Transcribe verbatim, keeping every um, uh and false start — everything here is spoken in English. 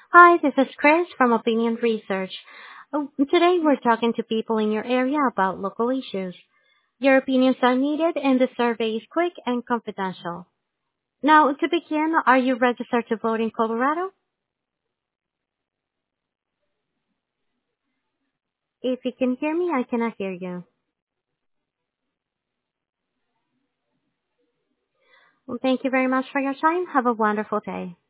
Hi, this is Chris from Opinion Research. Oh, Today we're talking to people in your area about local issues. Your opinions are needed and the survey is quick and confidential. Now, to begin, are you registered to vote in Colorado? If you can hear me, I cannot hear you. Well, thank you very much for your time. Have a wonderful day.